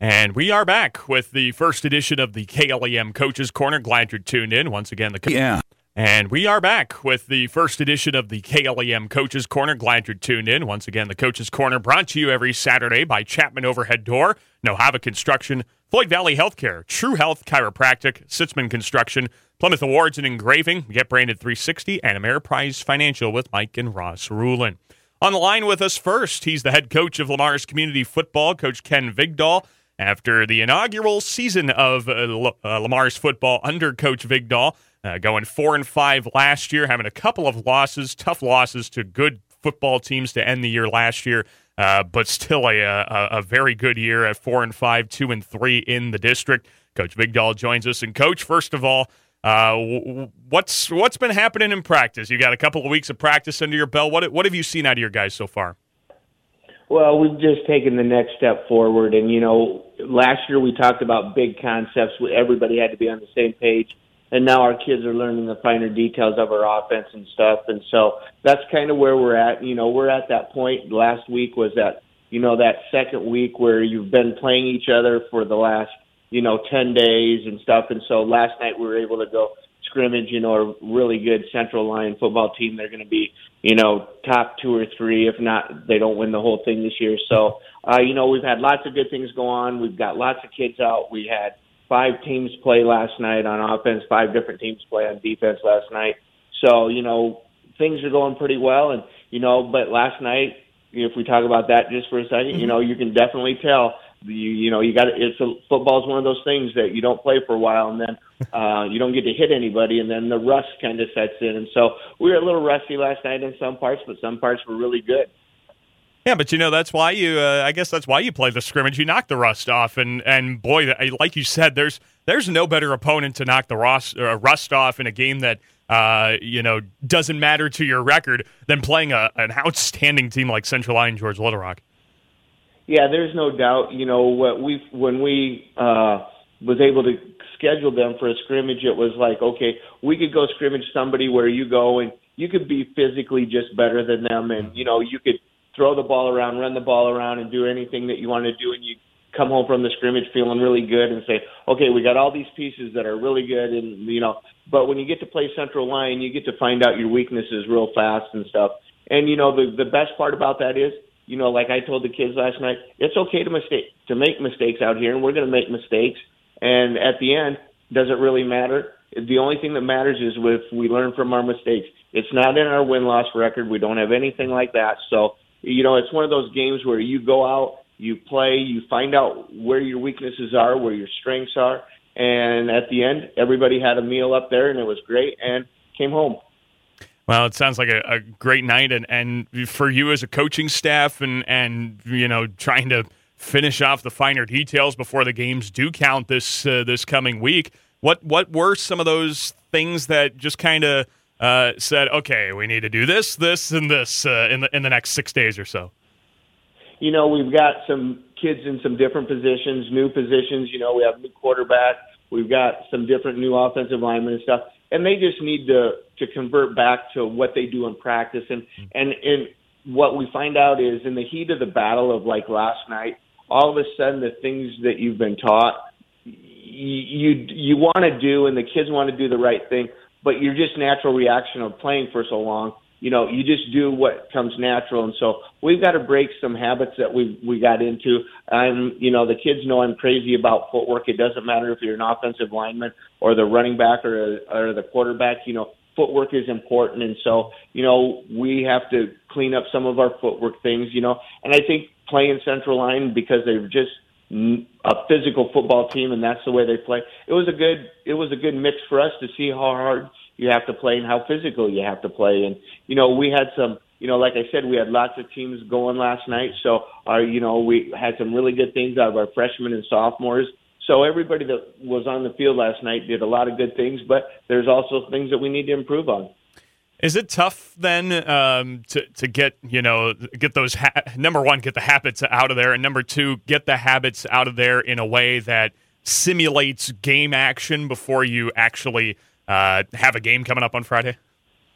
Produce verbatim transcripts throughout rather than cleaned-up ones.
And we are back with the first edition of the K L E M Coaches Corner. Glad you're tuned in. Once again, the co- Yeah. And we are back with the first edition of the K L E M Coaches Corner. Glad you're tuned in. Once again, the Coaches Corner brought to you every Saturday by Chapman Overhead Door, Nohava Construction, Floyd Valley Healthcare, True Health Chiropractic, Sitzman Construction, Plymouth Awards and Engraving, Get Branded three sixty, and Ameriprise Financial with Mike and Ross Rulin. On the line with us first, he's the head coach of Lamar's Community Football, Coach Ken Vigdahl. After the inaugural season of uh, uh, Lamar's football under Coach Vigdahl, uh, going four and five last year, having a couple of losses, tough losses to good football teams to end the year last year, uh, but still a, a a very good year at four and five, two and three in the district. Coach Vigdahl joins us, and Coach, first of all, uh, what's what's been happening in practice? You got a couple of weeks of practice under your belt. What what have you seen out of your guys so far? Well, we've just taken the next step forward. And, you know, last year we talked about big concepts. Everybody had to be on the same page. And now our kids are learning the finer details of our offense and stuff. And so that's kind of where we're at. You know, we're at that point. Last week was that, you know, that second week where you've been playing each other for the last, you know, ten days and stuff. And so last night we were able to go scrimmage, you know, a really good Central Lyon football team. They're going to be, you know, top two or three. If not, they don't win the whole thing this year. So, uh, you know, we've had lots of good things go on. We've got lots of kids out. We had five teams play last night on offense, five different teams play on defense last night. So, you know, things are going pretty well. And, you know, but last night, if we talk about that just for a second, mm-hmm. you know, you can definitely tell, you, you know, you got to, it's a, football is one of those things that you don't play for a while and then uh, you don't get to hit anybody and then the rust kind of sets in. And so we were a little rusty last night in some parts, but some parts were really good. Yeah, but you know that's why you. Uh, I guess that's why you play the scrimmage. You knock the rust off, and and boy, like you said, there's there's no better opponent to knock the rust, uh, rust off in a game that uh, you know doesn't matter to your record than playing a, an outstanding team like Central Lyon George Little Rock. Yeah, there's no doubt. You know what we when we uh, was able to schedule them for a scrimmage, it was like, okay, we could go scrimmage somebody where you go and you could be physically just better than them, and you know you could throw the ball around, run the ball around, and do anything that you want to do, and you come home from the scrimmage feeling really good and say, okay, we got all these pieces that are really good, and you know, but when you get to play Central Lyon, you get to find out your weaknesses real fast and stuff. And you know, the the best part about that is, you know, like I told the kids last night, it's okay to mistake to make mistakes out here, and we're going to make mistakes. And at the end, does it really matter? The only thing that matters is if we learn from our mistakes. It's not in our win-loss record. We don't have anything like that. So, you know, it's one of those games where you go out, you play, you find out where your weaknesses are, where your strengths are, and at the end, everybody had a meal up there, and it was great, and came home. Well, it sounds like a, a great night, and, and for you as a coaching staff and, and, you know, trying to finish off the finer details before the games do count this uh, this coming week, what, what were some of those things that just kind of Uh, said, okay, we need to do this, this, and this uh, in the in the next six days or so? You know, we've got some kids in some different positions, new positions. You know, we have a new quarterback. We've got some different new offensive linemen and stuff, and they just need to to convert back to what they do in practice. And and and what we find out is in the heat of the battle of like last night, all of a sudden the things that you've been taught, you you, you want to do, and the kids want to do the right thing. But your just natural reaction of playing for so long, you know, you just do what comes natural. And so we've got to break some habits that we we got into. I'm, you know, the kids know I'm crazy about footwork. It doesn't matter if you're an offensive lineman or the running back or, or the quarterback. You know, footwork is important. And so, you know, we have to clean up some of our footwork things, you know. And I think playing Central Lyon, because they're just a physical football team, and that's the way they play. It was a good, it was a good mix for us to see how hard you have to play and how physical you have to play. And you know, we had some, you know, like I said, we had lots of teams going last night. So our, you know, we had some really good things out of our freshmen and sophomores. So everybody that was on the field last night did a lot of good things, but there's also things that we need to improve on. Is it tough then um, to to get you know get those ha- number one get the habits out of there, and number two get the habits out of there in a way that simulates game action before you actually uh, have a game coming up on Friday?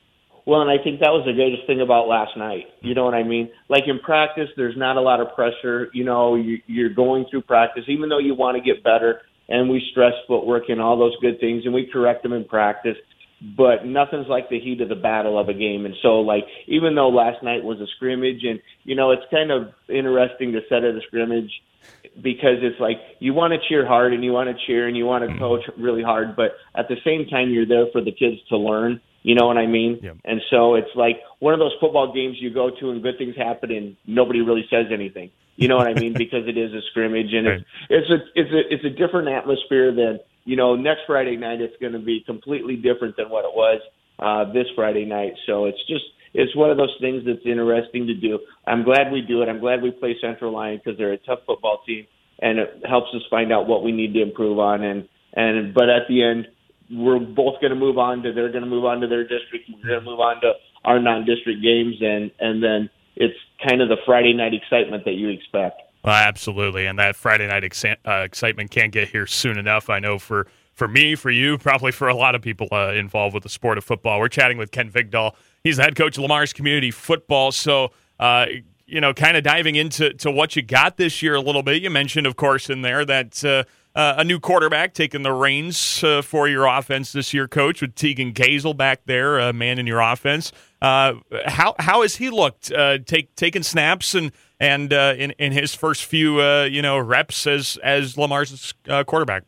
Well, and I think that was the greatest thing about last night. You know what I mean? Like in practice, there's not a lot of pressure. You know, you, you're going through practice, even though you want to get better, and we stress footwork and all those good things, and we correct them in practice. But nothing's like the heat of the battle of a game. And so, like, even though last night was a scrimmage, and, you know, it's kind of interesting to set at a scrimmage because it's like you want to cheer hard and you want to cheer and you want to coach really hard, but at the same time, you're there for the kids to learn. You know what I mean? Yep. And so it's like one of those football games you go to and good things happen and nobody really says anything. You know what I mean? Because it is a scrimmage, and right. it's it's a it's a it's a different atmosphere than, you know, next Friday night. It's going to be completely different than what it was uh, this Friday night. So it's just it's one of those things that's interesting to do. I'm glad we do it. I'm glad we play Central Lyon because they're a tough football team, and it helps us find out what we need to improve on. And and but at the end, we're both going to move on to, they're going to move on to their district. We're going to move on to our non-district games. And, and then it's kind of the Friday night excitement that you expect. Well, absolutely. And that Friday night ex- uh, excitement can't get here soon enough. I know for, for me, for you, probably for a lot of people uh, involved with the sport of football. We're chatting with Ken Vigdahl. He's the head coach of Lamar's Community Football. So, uh, you know, kind of diving into to what you got this year a little bit. You mentioned, of course, in there that uh, uh, a new quarterback taking the reins uh, for your offense this year, Coach, with Tegan Gazel back there, uh, man in your offense. Uh, how how has he looked, uh, take taking snaps and and uh, in in his first few uh, you know reps as as Lamar's uh, quarterback?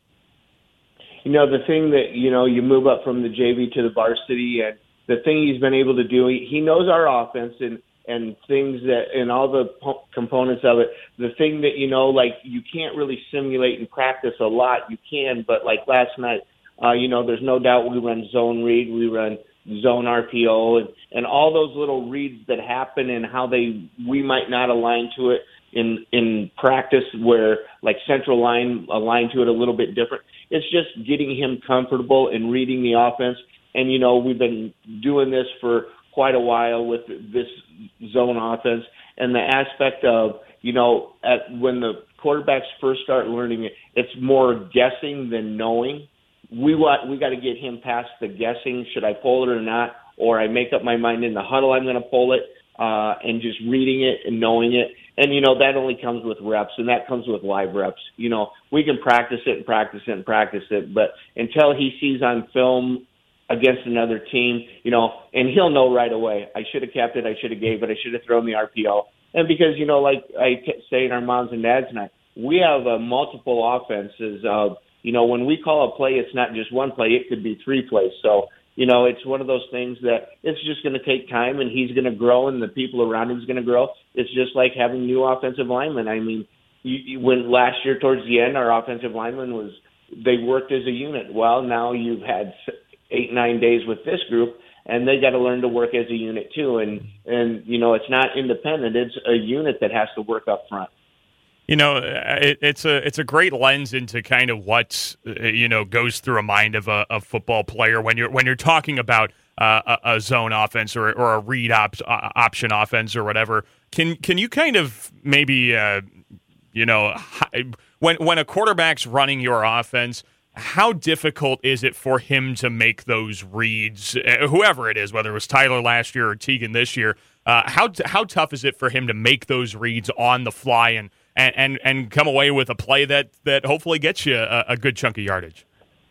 You know, the thing that, you know, you move up from the J V to the varsity, and the thing he's been able to do, he, he knows our offense and. and things that, and all the po- components of it, the thing that, you know, like you can't really simulate and practice a lot. You can, but like last night, uh, you know, there's no doubt we run zone read, we run zone R P O, and, and all those little reads that happen and how they, we might not align to it in, in practice where like Central Line align to it a little bit different. It's just getting him comfortable and reading the offense. And, you know, we've been doing this for quite a while with this zone offense, and the aspect of, you know, at when the quarterbacks first start learning it, it's more guessing than knowing. We want, we got to get him past the guessing, should I pull it or not, or I make up my mind in the huddle I'm going to pull it, uh, and just reading it and knowing it. And, you know, that only comes with reps, and that comes with live reps. You know, we can practice it and practice it and practice it, but until he sees on film against another team, you know, and he'll know right away, I should have kept it, I should have gave it, I should have thrown the R P O. And because, you know, like I say in our moms and dads night, we have uh, multiple offenses. Uh, you know, when we call a play, it's not just one play, it could be three plays. So, you know, it's one of those things that it's just going to take time, and he's going to grow, and the people around him is going to grow. It's just like having new offensive linemen. I mean, you, you, when last year towards the end, our offensive linemen was, they worked as a unit. Well, now you've had eight, nine days with this group, and they got to learn to work as a unit too. And, and, you know, it's not independent. It's a unit that has to work up front. You know, it, it's a it's a great lens into kind of what, you know, goes through a mind of a, a football player when you're when you're talking about uh, a, a zone offense or or a read op, uh, option offense or whatever. Can can you kind of maybe, uh, you know, when when a quarterback's running your offense, how difficult is it for him to make those reads, uh, whoever it is, whether it was Tyler last year or Tegan this year? Uh, how t- how tough is it for him to make those reads on the fly and and, and, and come away with a play that, that hopefully gets you a, a good chunk of yardage?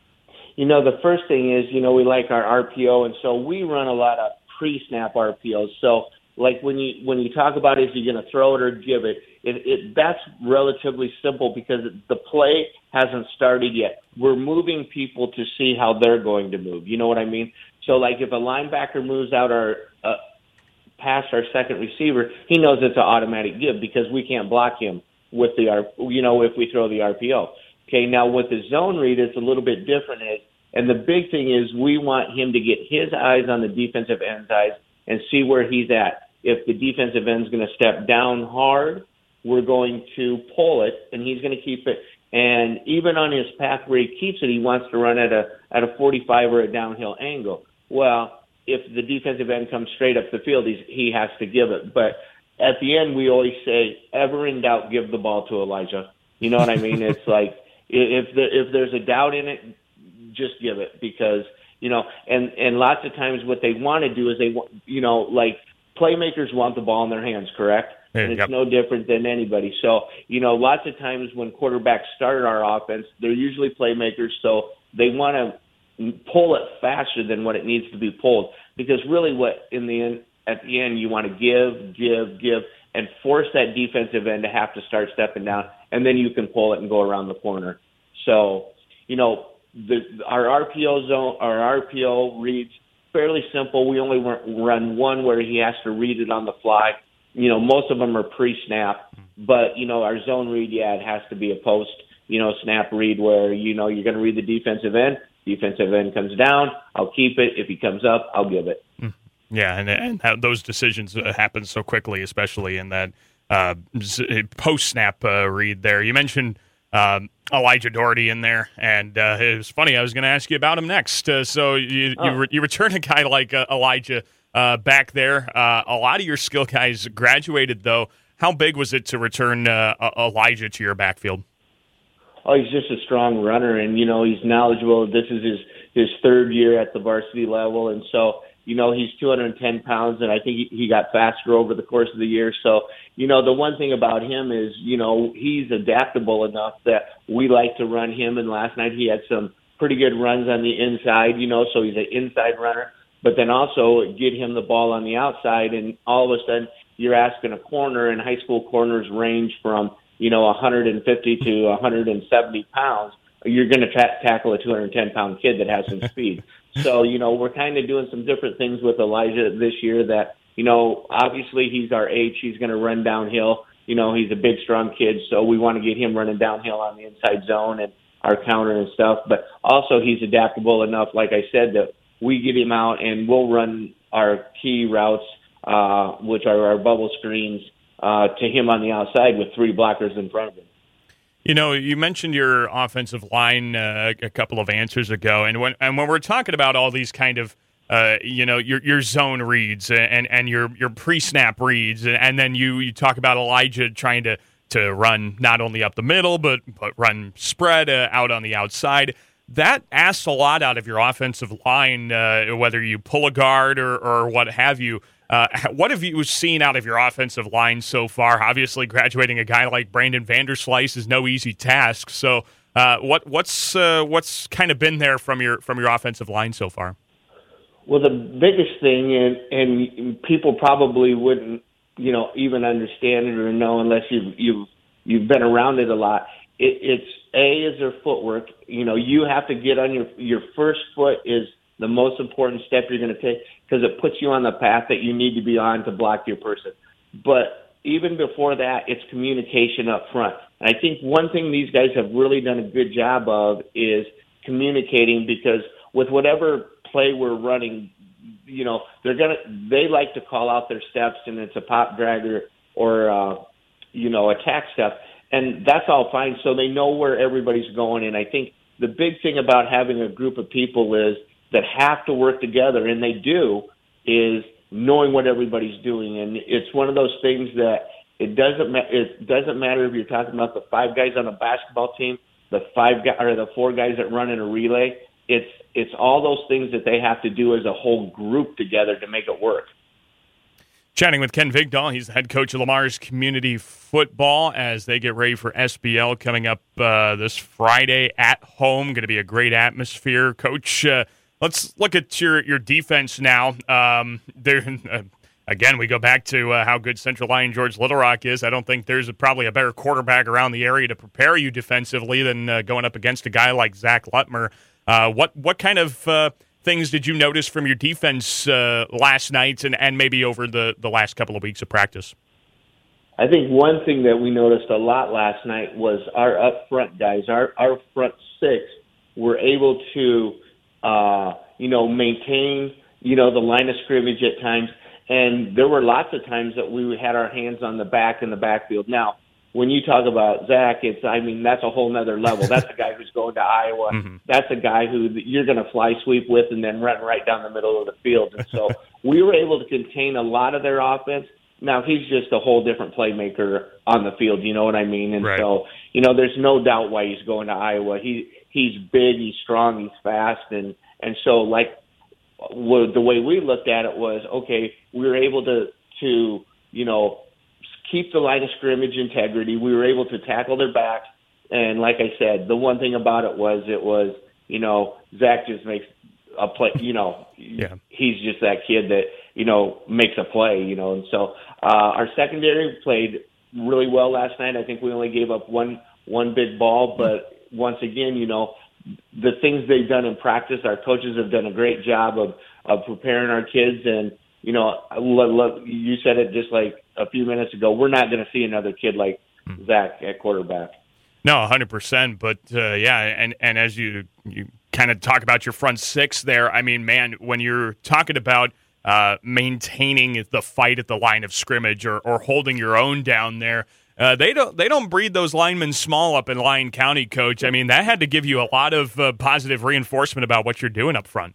You know, the first thing is, you know, we like our R P O, and so we run a lot of pre-snap R P Os. So, like when you when you talk about is he going to throw it or give it, it, it that's relatively simple because the play hasn't started yet. We're moving people to see how they're going to move. You know what I mean? So, like if a linebacker moves out our uh, past our second receiver, he knows it's an automatic give because we can't block him with the R. You know, if we throw the R P O. Okay, now with the zone read, it's a little bit different. And the big thing is we want him to get his eyes on the defensive end's eyes and see where he's at. If the defensive end's going to step down hard, we're going to pull it, and he's going to keep it. And even on his path where he keeps it, he wants to run at a at a forty-five or a downhill angle. Well, if the defensive end comes straight up the field, he's, he has to give it. But at the end, we always say, ever in doubt, give the ball to Elijah. You know what I mean? It's like if the, if there's a doubt in it, just give it because You know, and, and lots of times what they want to do is they want, you know, like playmakers want the ball in their hands, correct? And it's yep. no different than anybody. So, you know, lots of times when quarterbacks start our offense, they're usually playmakers, so they want to pull it faster than what it needs to be pulled. Because really what in the end, at the end, you want to give, give, give, and force that defensive end to have to start stepping down, and then you can pull it and go around the corner. So, you know, The, our R P O zone, our R P O reads fairly simple. We only run one where he has to read it on the fly. You know, most of them are pre-snap, but you know, our zone read, yeah, it has to be a post, you know, snap read where you know you're going to read the defensive end. Defensive end comes down, I'll keep it. If he comes up, I'll give it. Yeah, and, and those decisions happen so quickly, especially in that uh, post-snap uh, read. There, you mentioned. Um, Elijah Doherty in there, and uh, it was funny. I was going to ask you about him next. Uh, so you oh. you, re- you return a guy like uh, Elijah uh, back there. Uh, a lot of your skill guys graduated, though. How big was it to return uh, Elijah to your backfield? Oh, he's just a strong runner, and you know he's knowledgeable. This is his his third year at the varsity level, and so. You know, he's two hundred ten pounds, and I think he, he got faster over the course of the year. So, you know, the one thing about him is, you know, he's adaptable enough that we like to run him. And last night he had some pretty good runs on the inside, you know, so he's an inside runner. But then also get him the ball on the outside, and all of a sudden you're asking a corner, and high school corners range from, you know, one hundred fifty to one hundred seventy pounds. You're going to tra- tackle a two hundred ten pound kid that has some speed. So, you know, we're kind of doing some different things with Elijah this year that, you know, obviously he's our age. He's going to run downhill. You know, he's a big, strong kid, so we want to get him running downhill on the inside zone and our counter and stuff. But also he's adaptable enough, like I said, that we get him out and we'll run our key routes, uh, which are our bubble screens, uh, to him on the outside with three blockers in front of him. You know, you mentioned your offensive line uh, a couple of answers ago, and when and when we're talking about all these kind of, uh, you know, your your zone reads and and your your pre-snap reads, and then you, you talk about Elijah trying to, to run not only up the middle but but run spread uh, out on the outside. That asks a lot out of your offensive line, uh, whether you pull a guard or or what have you. Uh, what have you seen out of your offensive line so far? Obviously, graduating a guy like Brandon Vanderslice is no easy task. So, uh, what what's uh, what's kind of been there from your from your offensive line so far? Well, the biggest thing, and and people probably wouldn't, you know, even understand it or know unless you've you've you've been around it a lot. It, it's A is their footwork. You know, you have to get on your your first foot is the most important step you're going to take because it puts you on the path that you need to be on to block your person. But even before that, it's communication up front. And I think one thing these guys have really done a good job of is communicating because with whatever play we're running, you know, they're going to, they like to call out their steps and it's a pop dragger or, uh, you know, attack step. And that's all fine. So they know where everybody's going. And I think the big thing about having a group of people is that have to work together, and they do, is knowing what everybody's doing. And it's one of those things that it doesn't ma- it doesn't matter if you're talking about the five guys on a basketball team, the five guys or the four guys that run in a relay. It's it's all those things that they have to do as a whole group together to make it work. Chatting with Ken Vigdahl, he's the head coach of Lamar's Community Football as they get ready for S B L coming up uh, this Friday at home. Going to be a great atmosphere, Coach. Uh, Let's look at your, your defense now. Um, there, uh, again, we go back to uh, how good Central Lyon George Little Rock is. I don't think there's a, probably a better quarterback around the area to prepare you defensively than uh, going up against a guy like Zach Lutmer. Uh, what what kind of uh, things did you notice from your defense uh, last night and, and maybe over the, the last couple of weeks of practice? I think one thing that we noticed a lot last night was our up front guys, our, our front six were able to – Uh, you know, maintain, you know, the line of scrimmage at times. And there were lots of times that we had our hands on the back in the backfield. Now, when you talk about Zach, it's, I mean, that's a whole nother level. That's a guy who's going to Iowa. Mm-hmm. That's a guy who you're going to fly sweep with and then run right down the middle of the field. And so we were able to contain a lot of their offense. Now, he's just a whole different playmaker on the field, you know what I mean? And right. so, you know, there's no doubt why he's going to Iowa. He He's big, he's strong, he's fast, and, And so, like, well, the way we looked at it was, okay, we were able to, to you know, keep the line of scrimmage integrity. We were able to tackle their backs. And like I said, the one thing about it was it was, you know, Zach just makes a play, you know, yeah. he's just that kid that, you know, makes a play, you know. And so uh, our secondary played really well last night. I think we only gave up one one big ball, but once again, you know, the things they've done in practice, our coaches have done a great job of, of preparing our kids. And, you know, look, look, you said it just like a few minutes ago, we're not going to see another kid like mm. Zach at quarterback. No, one hundred percent. But, uh, yeah, and, and as you, you kind of talk about your front six there, I mean, man, when you're talking about uh, maintaining the fight at the line of scrimmage or, or holding your own down there, Uh, they don't they don't breed those linemen small up in Lyon County, Coach. I mean, that had to give you a lot of uh, positive reinforcement about what you're doing up front.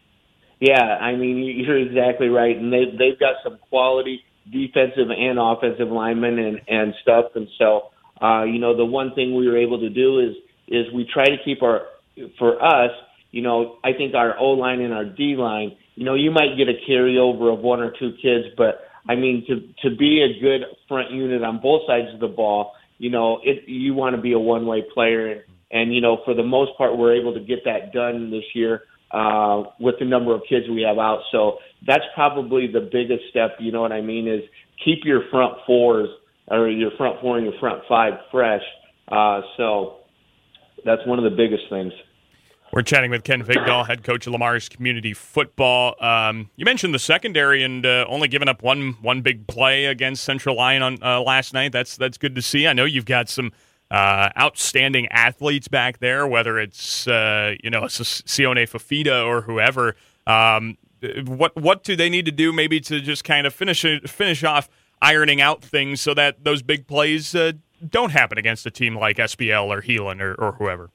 Yeah, I mean, you're exactly right. And they, they've got some quality defensive and offensive linemen and, and stuff. And so, uh, you know, the one thing we were able to do is is we try to keep our, for us, you know, I think our O-line and our D-line, you know, you might get a carryover of one or two kids, but I mean, to to be a good front unit on both sides of the ball, you know, it you want to be a one-way player. And, and, you know, for the most part, we're able to get that done this year uh, with the number of kids we have out. So that's probably the biggest step, you know what I mean, is keep your front fours or your front four and your front five fresh. Uh, so that's one of the biggest things. We're chatting with Ken Vigdahl, head coach of Lamar's Community Football. Um, you mentioned the secondary and uh, only giving up one one big play against Central Lyon on uh, last night. That's that's good to see. I know you've got some uh, outstanding athletes back there, whether it's uh, you know Sione Fafita or whoever. Um, what what do they need to do maybe to just kind of finish finish off ironing out things so that those big plays uh, don't happen against a team like S B L or Heelan or, or whoever?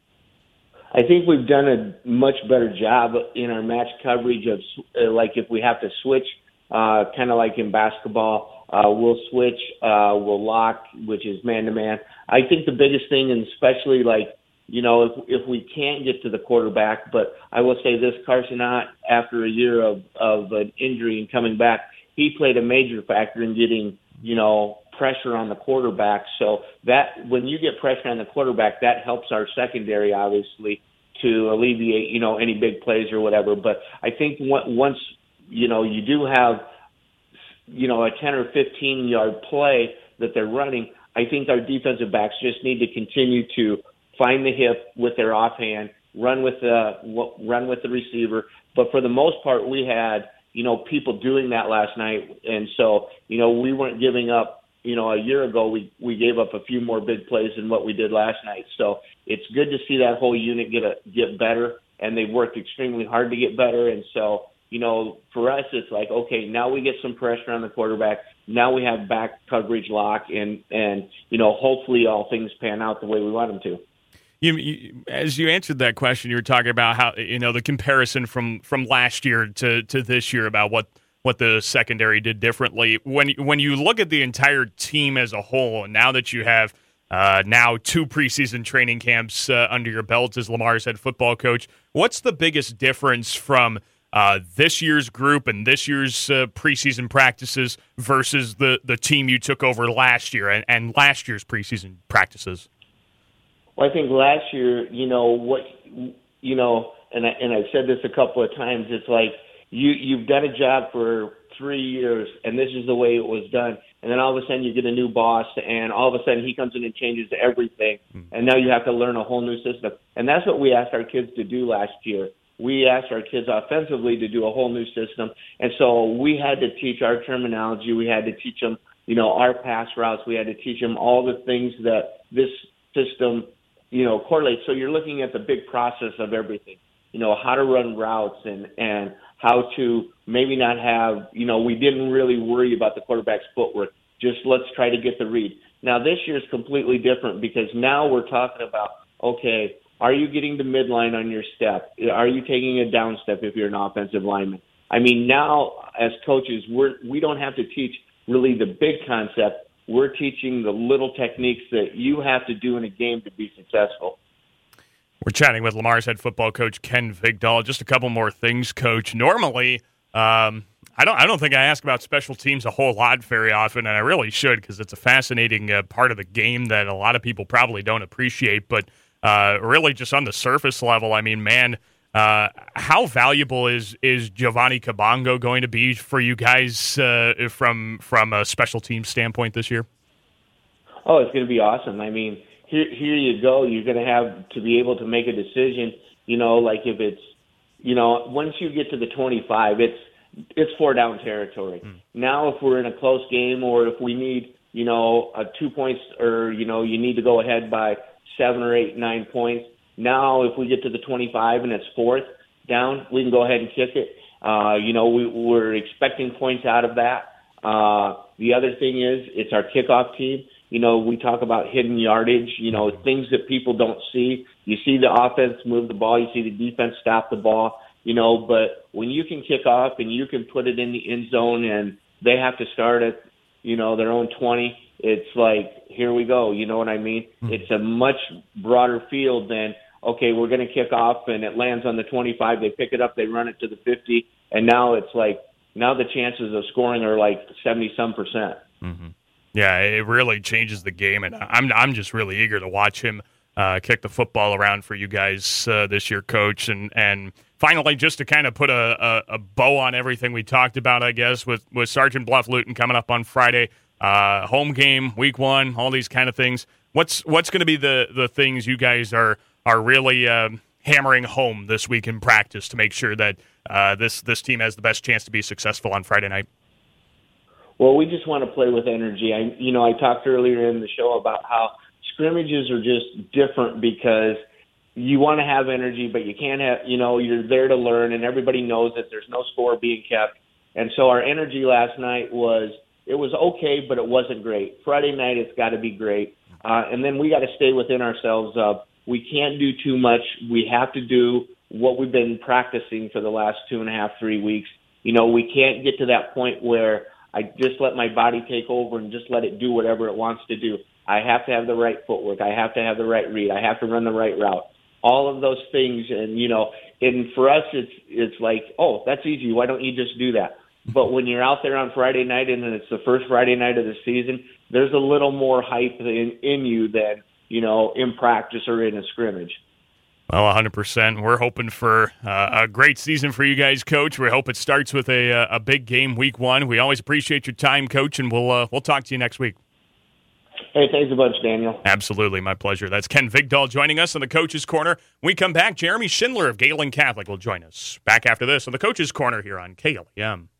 I think we've done a much better job in our match coverage of, uh, like, if we have to switch, uh, kind of like in basketball, uh, we'll switch, uh, we'll lock, which is man-to-man. I think the biggest thing, and especially, like, you know, if if we can't get to the quarterback, but I will say this, Carson Ott, after a year of, of an injury and coming back, he played a major factor in getting, you know, pressure on the quarterback. So that when you get pressure on the quarterback, that helps our secondary, obviously, to alleviate, you know, any big plays or whatever. But I think once, you know, you do have, you know, a ten or fifteen yard play that they're running, I think our defensive backs just need to continue to find the hip with their offhand, run with the, run with the receiver. But for the most part, we had, you know, people doing that last night. And so, you know, we weren't giving up. You know, a year ago, we, we gave up a few more big plays than what we did last night. So it's good to see that whole unit get a, get better, and they worked extremely hard to get better. And so, you know, for us, it's like, okay, now we get some pressure on the quarterback. Now we have back coverage lock, and, and you know, hopefully all things pan out the way we want them to. You, you, as you answered that question, you were talking about how, you know, the comparison from, from last year to, to this year about what – what the secondary did differently. When when you look at the entire team as a whole, and now that you have uh, now two preseason training camps uh, under your belt as Lamar's head football coach, what's the biggest difference from uh, this year's group and this year's uh, preseason practices versus the, the team you took over last year and, and last year's preseason practices? Well, I think last year, you know, what, you know, and, I, and I've said this a couple of times, it's like, You, you've done a job for three years, and this is the way it was done. And then all of a sudden you get a new boss, and all of a sudden he comes in and changes everything. Mm. And now you have to learn a whole new system. And that's what we asked our kids to do last year. We asked our kids offensively to do a whole new system. And so we had to teach our terminology. We had to teach them, you know, our pass routes. We had to teach them all the things that this system, you know, correlates. So you're looking at the big process of everything, you know, how to run routes and, and, how to maybe not have, you know, we didn't really worry about the quarterback's footwork. Just let's try to get the read. Now, this year is completely different because now we're talking about, okay, are you getting the midline on your step? Are you taking a down step if you're an offensive lineman? I mean, now as coaches, we're, we don't have to teach really the big concept. We're teaching the little techniques that you have to do in a game to be successful. We're chatting with Lamar's head football coach, Ken Vigdahl. Just a couple more things, Coach. Normally, um, I don't I don't think I ask about special teams a whole lot very often, and I really should because it's a fascinating uh, part of the game that a lot of people probably don't appreciate. But uh, really just on the surface level, I mean, man, uh, how valuable is is Giovanni Kabongo going to be for you guys uh, from, from a special team standpoint this year? Oh, it's going to be awesome. I mean, Here, here you go. You're going to have to be able to make a decision. You know, like if it's, you know, once you get to the twenty-five, it's it's four down territory. Mm. Now, if we're in a close game, or if we need, you know, a two points, or you know, you need to go ahead by seven or eight, nine points. Now, if we get to the twenty-five and it's fourth down, we can go ahead and kick it. Uh, you know, we, we're expecting points out of that. Uh, the other thing is, it's our kickoff team. You know, we talk about hidden yardage, you know, things that people don't see. You see the offense move the ball. You see the defense stop the ball, you know, but when you can kick off and you can put it in the end zone and they have to start at, you know, their own twenty, it's like, here we go. You know what I mean? Mm-hmm. It's a much broader field than, okay, we're going to kick off and it lands on the twenty-five. They pick it up, they run it to the fifty. And now it's like, now the chances of scoring are like seventy-some percent. Mm-hmm. Yeah, it really changes the game, and I'm I'm just really eager to watch him uh, kick the football around for you guys uh, this year, Coach. And and finally, just to kind of put a, a, a bow on everything we talked about, I guess, with, with Sergeant Bluff Luton coming up on Friday, uh, home game, week one, all these kind of things. What's what's going to be the, the things you guys are are really uh, hammering home this week in practice to make sure that uh, this this team has the best chance to be successful on Friday night? Well, we just want to play with energy. I, you know, I talked earlier in the show about how scrimmages are just different because you want to have energy, but you can't have, you know, you're there to learn, and everybody knows that there's no score being kept. And so our energy last night was, it was okay, but it wasn't great. Friday night, it's got to be great. Uh, and then we got to stay within ourselves. Uh, we can't do too much. We have to do what we've been practicing for the last two and a half, three weeks. You know, we can't get to that point where I just let my body take over and just let it do whatever it wants to do. I have to have the right footwork. I have to have the right read. I have to run the right route. All of those things. And, you know, and for us, it's it's like, oh, that's easy. Why don't you just do that? But when you're out there on Friday night and it's the first Friday night of the season, there's a little more hype in, in you than, you know, in practice or in a scrimmage. Well, one hundred percent. We're hoping for uh, a great season for you guys, Coach. We hope it starts with a a big game week one. We always appreciate your time, Coach, and we'll uh, we'll talk to you next week. Hey, thanks a bunch, Daniel. Absolutely, my pleasure. That's Ken Vigdahl joining us on the Coach's Corner. When we come back, Jeremy Schindler of Galen Catholic will join us. Back after this on the Coach's Corner here on K L E M.